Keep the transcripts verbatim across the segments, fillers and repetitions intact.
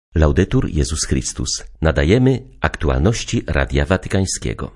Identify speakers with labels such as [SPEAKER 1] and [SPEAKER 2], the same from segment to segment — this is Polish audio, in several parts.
[SPEAKER 1] Laudetur Jezus Chrystus. Nadajemy aktualności Radia Watykańskiego.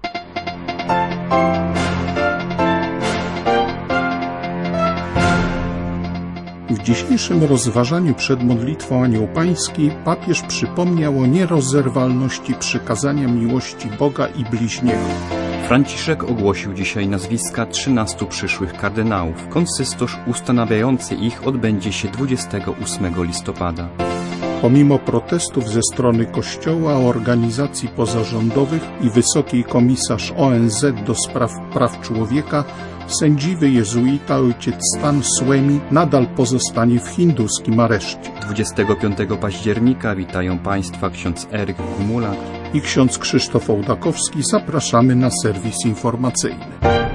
[SPEAKER 2] W dzisiejszym rozważaniu przed modlitwą Anioł Pański papież przypomniał o nierozerwalności przykazania miłości Boga i bliźniego.
[SPEAKER 3] Franciszek ogłosił dzisiaj nazwiska trzynastu przyszłych kardynałów. Konsystorz ustanawiający ich odbędzie się dwudziestego ósmego listopada.
[SPEAKER 2] Pomimo protestów ze strony Kościoła, organizacji pozarządowych i wysokiej komisarz O N Z do spraw praw człowieka, sędziwy jezuita ojciec Stan Suemi nadal pozostanie w hinduskim areszcie.
[SPEAKER 3] dwudziestego piątego października witają Państwa ksiądz Eryk Gumulak
[SPEAKER 2] i ksiądz Krzysztof Ołdakowski. Zapraszamy na serwis informacyjny.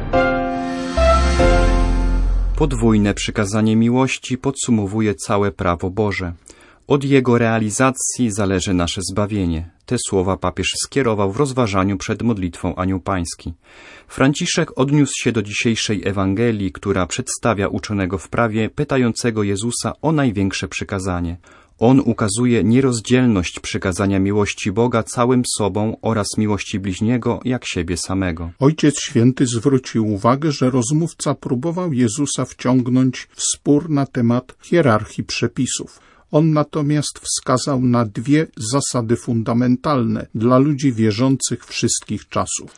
[SPEAKER 3] Podwójne przykazanie miłości podsumowuje całe prawo Boże. Od jego realizacji zależy nasze zbawienie. Te słowa papież skierował w rozważaniu przed modlitwą Anioł Pański. Franciszek odniósł się do dzisiejszej Ewangelii, która przedstawia uczonego w prawie, pytającego Jezusa o największe przykazanie. On ukazuje nierozdzielność przykazania miłości Boga całym sobą oraz miłości bliźniego jak siebie samego.
[SPEAKER 2] Ojciec Święty zwrócił uwagę, że rozmówca próbował Jezusa wciągnąć w spór na temat hierarchii przepisów. On natomiast wskazał na dwie zasady fundamentalne dla ludzi wierzących wszystkich czasów.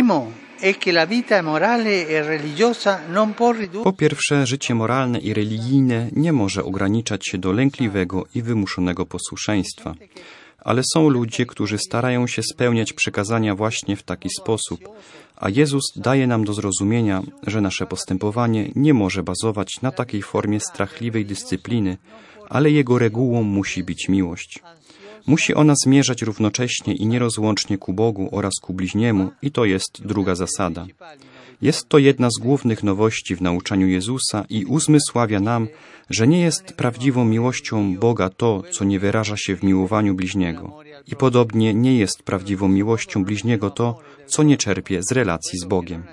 [SPEAKER 3] Po pierwsze, życie moralne i religijne nie może ograniczać się do lękliwego i wymuszonego posłuszeństwa. Ale są ludzie, którzy starają się spełniać przykazania właśnie w taki sposób, a Jezus daje nam do zrozumienia, że nasze postępowanie nie może bazować na takiej formie strachliwej dyscypliny, ale jego regułą musi być miłość. Musi ona zmierzać równocześnie i nierozłącznie ku Bogu oraz ku bliźniemu i to jest druga zasada. Jest to jedna z głównych nowości w nauczaniu Jezusa i uzmysławia nam, że nie jest prawdziwą miłością Boga to, co nie wyraża się w miłowaniu bliźniego. I podobnie nie jest prawdziwą miłością bliźniego to, co nie czerpie z relacji z Bogiem.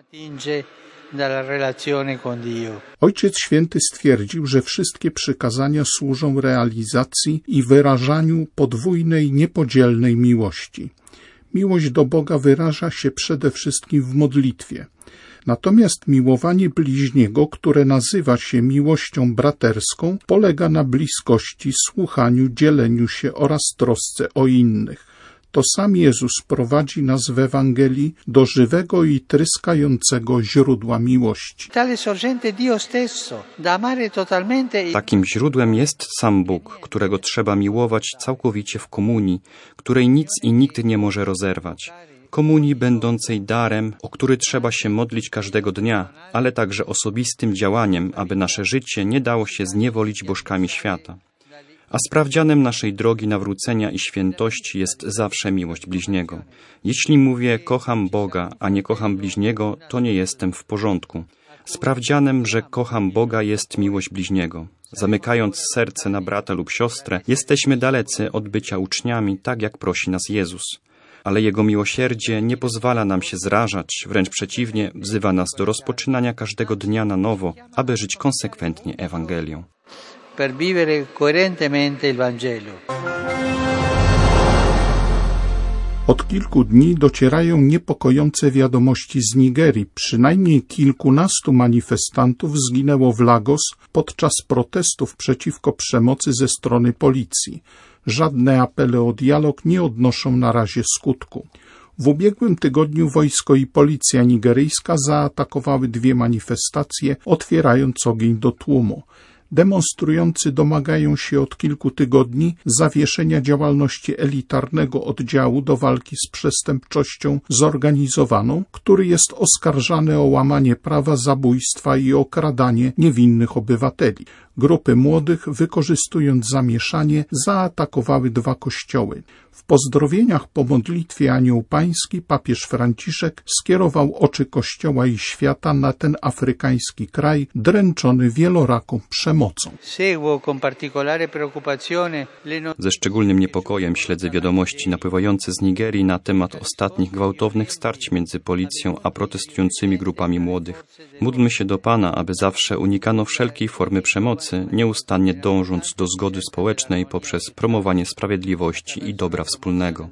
[SPEAKER 2] Ojciec Święty stwierdził, że wszystkie przykazania służą realizacji i wyrażaniu podwójnej, niepodzielnej miłości. Miłość do Boga wyraża się przede wszystkim w modlitwie. Natomiast miłowanie bliźniego, które nazywa się miłością braterską, polega na bliskości, słuchaniu, dzieleniu się oraz trosce o innych. To sam Jezus prowadzi nas w Ewangelii do żywego i tryskającego źródła miłości.
[SPEAKER 3] Takim źródłem jest sam Bóg, którego trzeba miłować całkowicie w komunii, której nic i nikt nie może rozerwać. Komunii będącej darem, o który trzeba się modlić każdego dnia, ale także osobistym działaniem, aby nasze życie nie dało się zniewolić bożkami świata. A sprawdzianem naszej drogi nawrócenia i świętości jest zawsze miłość bliźniego. Jeśli mówię kocham Boga, a nie kocham bliźniego, to nie jestem w porządku. Sprawdzianem, że kocham Boga, jest miłość bliźniego. Zamykając serce na brata lub siostrę, jesteśmy dalecy od bycia uczniami, tak jak prosi nas Jezus. Ale Jego miłosierdzie nie pozwala nam się zrażać, wręcz przeciwnie, wzywa nas do rozpoczynania każdego dnia na nowo, aby żyć konsekwentnie Ewangelią.
[SPEAKER 4] Per vivere coerentemente il Vangelo.
[SPEAKER 2] Od kilku dni docierają niepokojące wiadomości z Nigerii. Przynajmniej kilkunastu manifestantów zginęło w Lagos podczas protestów przeciwko przemocy ze strony policji. Żadne apele o dialog nie odnoszą na razie skutku. W ubiegłym tygodniu wojsko i policja nigeryjska zaatakowały dwie manifestacje, otwierając ogień do tłumu. Demonstrujący domagają się od kilku tygodni zawieszenia działalności elitarnego oddziału do walki z przestępczością zorganizowaną, który jest oskarżany o łamanie prawa, zabójstwa i okradanie niewinnych obywateli. Grupy młodych, wykorzystując zamieszanie, zaatakowały dwa kościoły. W pozdrowieniach po modlitwie Anioł Pański papież Franciszek skierował oczy Kościoła i świata na ten afrykański kraj dręczony wieloraką przemocą.
[SPEAKER 3] Ze szczególnym niepokojem śledzę wiadomości napływające z Nigerii na temat ostatnich gwałtownych starć między policją a protestującymi grupami młodych. Módlmy się do Pana, aby zawsze unikano wszelkiej formy przemocy pracy, nieustannie dążąc do zgody społecznej poprzez promowanie sprawiedliwości i dobra wspólnego.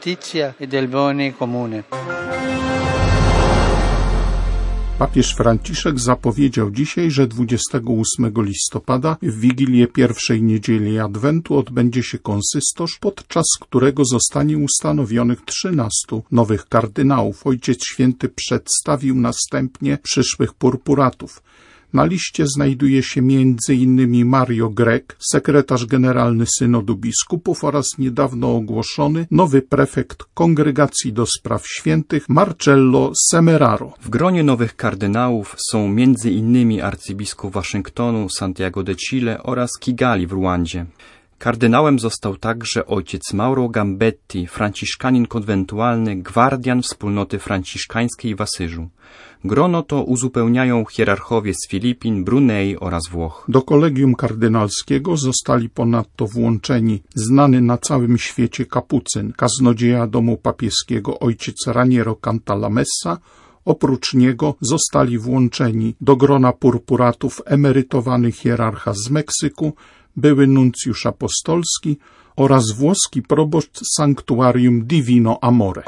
[SPEAKER 2] Papież Franciszek zapowiedział dzisiaj, że dwudziestego ósmego listopada w Wigilię pierwszej niedzieli Adwentu odbędzie się konsystosz, podczas którego zostanie ustanowionych trzynastu nowych kardynałów. Ojciec Święty przedstawił następnie przyszłych purpuratów. Na liście znajduje się między innymi Mario Grech, sekretarz generalny Synodu Biskupów oraz niedawno ogłoszony nowy prefekt Kongregacji do Spraw Świętych Marcello Semeraro.
[SPEAKER 3] W gronie nowych kardynałów są między innymi arcybiskup Waszyngtonu Santiago de Chile oraz Kigali w Rwandzie. Kardynałem został także ojciec Mauro Gambetti, franciszkanin konwentualny, gwardian wspólnoty franciszkańskiej w Asyżu. Grono to uzupełniają hierarchowie z Filipin, Brunei oraz Włoch.
[SPEAKER 2] Do kolegium kardynalskiego zostali ponadto włączeni znany na całym świecie kapucyn, kaznodzieja domu papieskiego ojciec Raniero Cantalamessa. Oprócz niego zostali włączeni do grona purpuratów emerytowany hierarcha z Meksyku, były nuncjusz apostolski oraz włoski proboszcz Sanctuarium Divino Amore.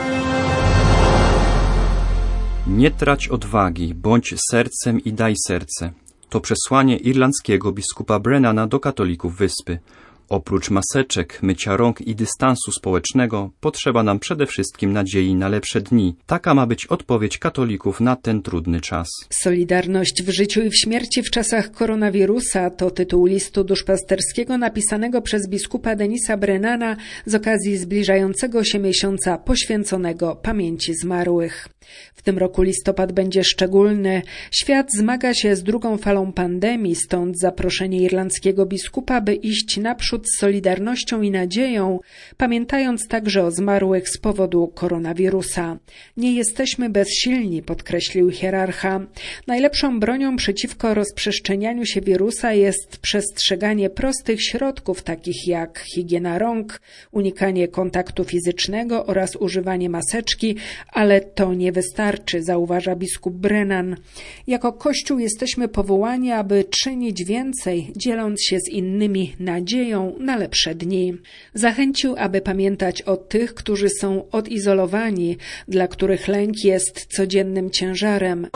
[SPEAKER 3] Nie trać odwagi, bądź sercem i daj serce. To przesłanie irlandzkiego biskupa Brennana do katolików wyspy. Oprócz maseczek, mycia rąk i dystansu społecznego potrzeba nam przede wszystkim nadziei na lepsze dni. Taka ma być odpowiedź katolików na ten trudny czas.
[SPEAKER 5] Solidarność w życiu i w śmierci w czasach koronawirusa to tytuł listu duszpasterskiego napisanego przez biskupa Denisa Brennana z okazji zbliżającego się miesiąca poświęconego pamięci zmarłych. W tym roku listopad będzie szczególny. Świat zmaga się z drugą falą pandemii, stąd zaproszenie irlandzkiego biskupa, by iść naprzód z solidarnością i nadzieją, pamiętając także o zmarłych z powodu koronawirusa. Nie jesteśmy bezsilni, podkreślił hierarcha. Najlepszą bronią przeciwko rozprzestrzenianiu się wirusa jest przestrzeganie prostych środków, takich jak higiena rąk, unikanie kontaktu fizycznego oraz używanie maseczki, ale to nie wystarczy, zauważa biskup Brennan. Jako Kościół jesteśmy powołani, aby czynić więcej, dzieląc się z innymi nadzieją na lepsze dni. Zachęcił, aby pamiętać o tych, którzy są odizolowani, dla których lęk jest codziennym ciężarem.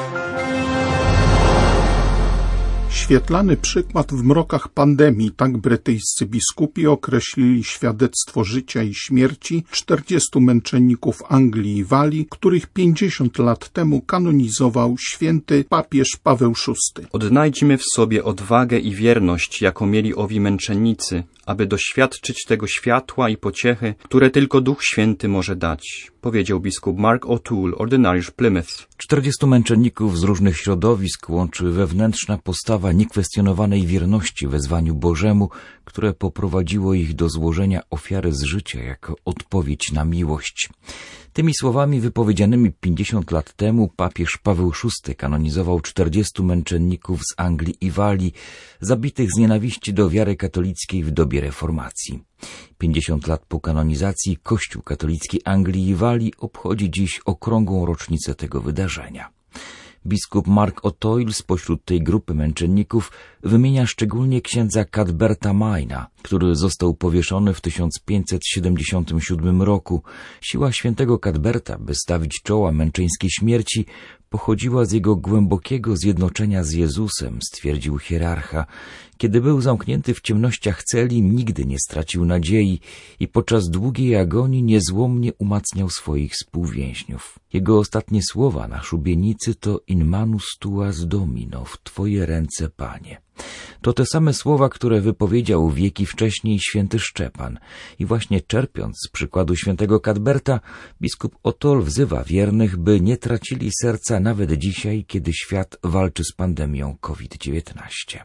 [SPEAKER 2] Świetlany przykład w mrokach pandemii, tak brytyjscy biskupi określili świadectwo życia i śmierci czterdziestu męczenników Anglii i Walii, których pięćdziesiąt lat temu kanonizował święty papież Paweł szósty.
[SPEAKER 3] Odnajdźmy w sobie odwagę i wierność, jaką mieli owi męczennicy, aby doświadczyć tego światła i pociechy, które tylko Duch Święty może dać, powiedział biskup Mark O'Toole, ordynariusz Plymouth.
[SPEAKER 6] Czterdziestu męczenników z różnych środowisk łączy wewnętrzna postawa niekwestionowanej wierności wezwaniu Bożemu, które poprowadziło ich do złożenia ofiary z życia jako odpowiedź na miłość. Tymi słowami wypowiedzianymi pięćdziesiąt lat temu papież Paweł szósty kanonizował czterdziestu męczenników z Anglii i Walii, zabitych z nienawiści do wiary katolickiej w dobie reformacji. pięćdziesiąt lat po kanonizacji Kościół katolicki Anglii i Walii obchodzi dziś okrągłą rocznicę tego wydarzenia. Biskup Mark O'Toole spośród tej grupy męczenników wymienia szczególnie księdza Cadberta Maina, który został powieszony w tysiąc pięćset siedemdziesiątym siódmym roku. Siła świętego Cadberta, by stawić czoła męczeńskiej śmierci, pochodziła z jego głębokiego zjednoczenia z Jezusem, stwierdził hierarcha. Kiedy był zamknięty w ciemnościach celi, nigdy nie stracił nadziei i podczas długiej agonii niezłomnie umacniał swoich współwięźniów. Jego ostatnie słowa na szubienicy to in manus tuas Domino, w Twoje ręce, Panie. To te same słowa, które wypowiedział wieki wcześniej święty Szczepan. I właśnie czerpiąc z przykładu świętego Cadberta, biskup O'Toole wzywa wiernych, by nie tracili serca nawet dzisiaj, kiedy świat walczy z pandemią COVID dziewiętnaście.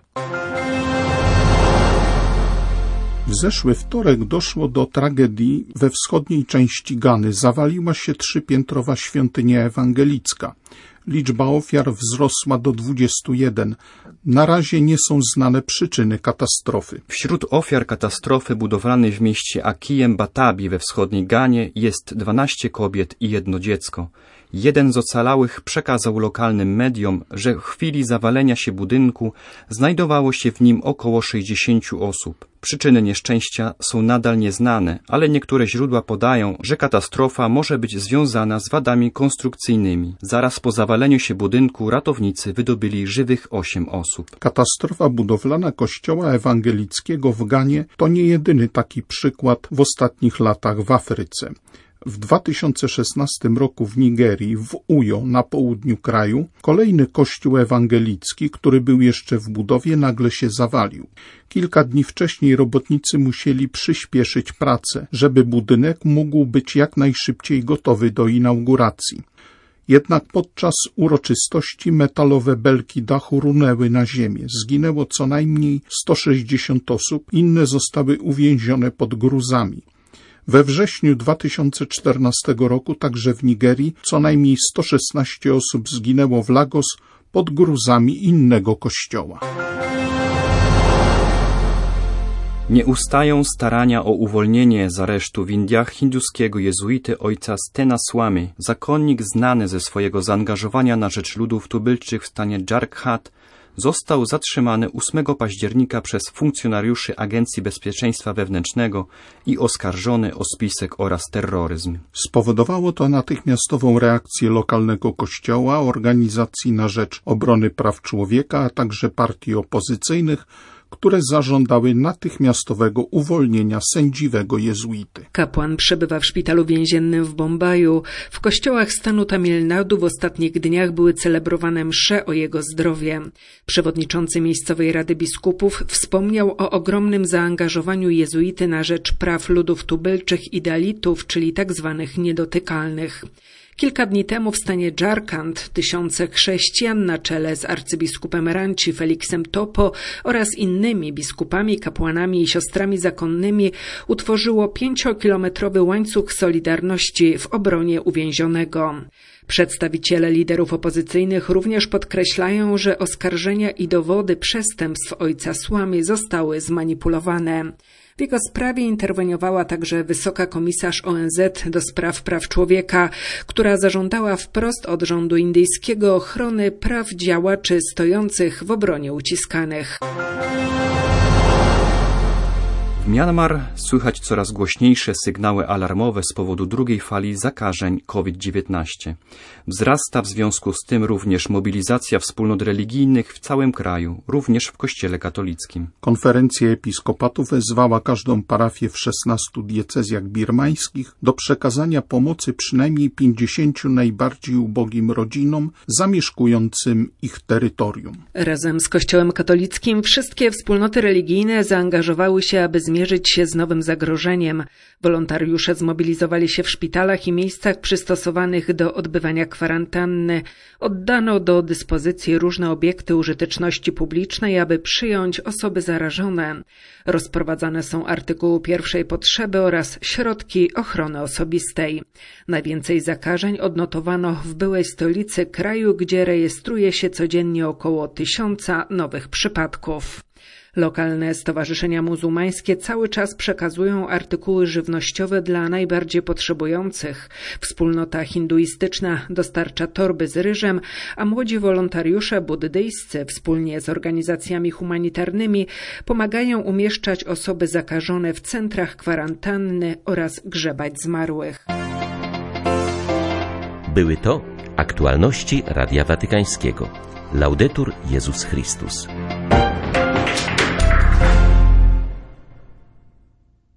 [SPEAKER 2] W zeszły wtorek doszło do tragedii we wschodniej części Gany. Zawaliła się trzypiętrowa świątynia ewangelicka. Liczba ofiar wzrosła do dwudziestu jeden. Na razie nie są znane przyczyny katastrofy.
[SPEAKER 3] Wśród ofiar katastrofy budowlanej w mieście Akijem Batabi we wschodniej Ganie jest dwanaście kobiet i jedno dziecko. Jeden z ocalałych przekazał lokalnym mediom, że w chwili zawalenia się budynku znajdowało się w nim około sześćdziesięciu osób. Przyczyny nieszczęścia są nadal nieznane, ale niektóre źródła podają, że katastrofa może być związana z wadami konstrukcyjnymi. Zaraz po zawaleniu się budynku ratownicy wydobyli żywych osiem osób.
[SPEAKER 2] Katastrofa budowlana kościoła ewangelickiego w Ganie to nie jedyny taki przykład w ostatnich latach w Afryce. W dwa tysiące szesnastym roku w Nigerii, w Ujo, na południu kraju, kolejny kościół ewangelicki, który był jeszcze w budowie, nagle się zawalił. Kilka dni wcześniej robotnicy musieli przyspieszyć pracę, żeby budynek mógł być jak najszybciej gotowy do inauguracji. Jednak podczas uroczystości metalowe belki dachu runęły na ziemię. Zginęło co najmniej sto sześćdziesiąt osób, inne zostały uwięzione pod gruzami. We wrześniu dwa tysiące czternastego roku także w Nigerii co najmniej sto szesnaście osób zginęło w Lagos pod gruzami innego kościoła.
[SPEAKER 3] Nie ustają starania o uwolnienie z aresztu w Indiach hinduskiego jezuity ojca Stena Swamy. Zakonnik znany ze swojego zaangażowania na rzecz ludów tubylczych w stanie Jharkhand został zatrzymany ósmego października przez funkcjonariuszy Agencji Bezpieczeństwa Wewnętrznego i oskarżony o spisek oraz terroryzm.
[SPEAKER 2] Spowodowało to natychmiastową reakcję lokalnego kościoła, organizacji na rzecz obrony praw człowieka, a także partii opozycyjnych, które zażądały natychmiastowego uwolnienia sędziwego jezuity.
[SPEAKER 5] Kapłan przebywa w szpitalu więziennym w Bombaju. W kościołach stanu Tamil Nadu w ostatnich dniach były celebrowane msze o jego zdrowie. Przewodniczący miejscowej Rady Biskupów wspomniał o ogromnym zaangażowaniu jezuity na rzecz praw ludów tubylczych i dalitów, czyli tak zwanych niedotykalnych. Kilka dni temu w stanie Jharkhand tysiące chrześcijan na czele z arcybiskupem Ranchi Felixem Topo oraz innymi biskupami, kapłanami i siostrami zakonnymi utworzyło pięciokilometrowy łańcuch solidarności w obronie uwięzionego. Przedstawiciele liderów opozycyjnych również podkreślają, że oskarżenia i dowody przestępstw ojca Swamy zostały zmanipulowane. W jego sprawie interweniowała także wysoka komisarz O N Z do spraw praw człowieka, która zażądała wprost od rządu indyjskiego ochrony praw działaczy stojących w obronie uciskanych.
[SPEAKER 3] W Myanmar słychać coraz głośniejsze sygnały alarmowe z powodu drugiej fali zakażeń COVID dziewiętnaście. Wzrasta w związku z tym również mobilizacja wspólnot religijnych w całym kraju, również w Kościele katolickim.
[SPEAKER 2] Konferencja episkopatów wezwała każdą parafię w szesnastu diecezjach birmańskich do przekazania pomocy przynajmniej pięćdziesięciu najbardziej ubogim rodzinom zamieszkującym ich terytorium.
[SPEAKER 5] Razem z Kościołem katolickim wszystkie wspólnoty religijne zaangażowały się, aby zmierzyć zmierzyć się z nowym zagrożeniem. Wolontariusze zmobilizowali się w szpitalach i miejscach przystosowanych do odbywania kwarantanny. Oddano do dyspozycji różne obiekty użyteczności publicznej, aby przyjąć osoby zarażone. Rozprowadzane są artykuły pierwszej potrzeby oraz środki ochrony osobistej. Najwięcej zakażeń odnotowano w byłej stolicy kraju, gdzie rejestruje się codziennie około tysiąca nowych przypadków. Lokalne stowarzyszenia muzułmańskie cały czas przekazują artykuły żywnościowe dla najbardziej potrzebujących. Wspólnota hinduistyczna dostarcza torby z ryżem, a młodzi wolontariusze buddyjscy wspólnie z organizacjami humanitarnymi pomagają umieszczać osoby zakażone w centrach kwarantanny oraz grzebać zmarłych.
[SPEAKER 1] Były to aktualności Radia Watykańskiego. Laudetur Jezus Chrystus.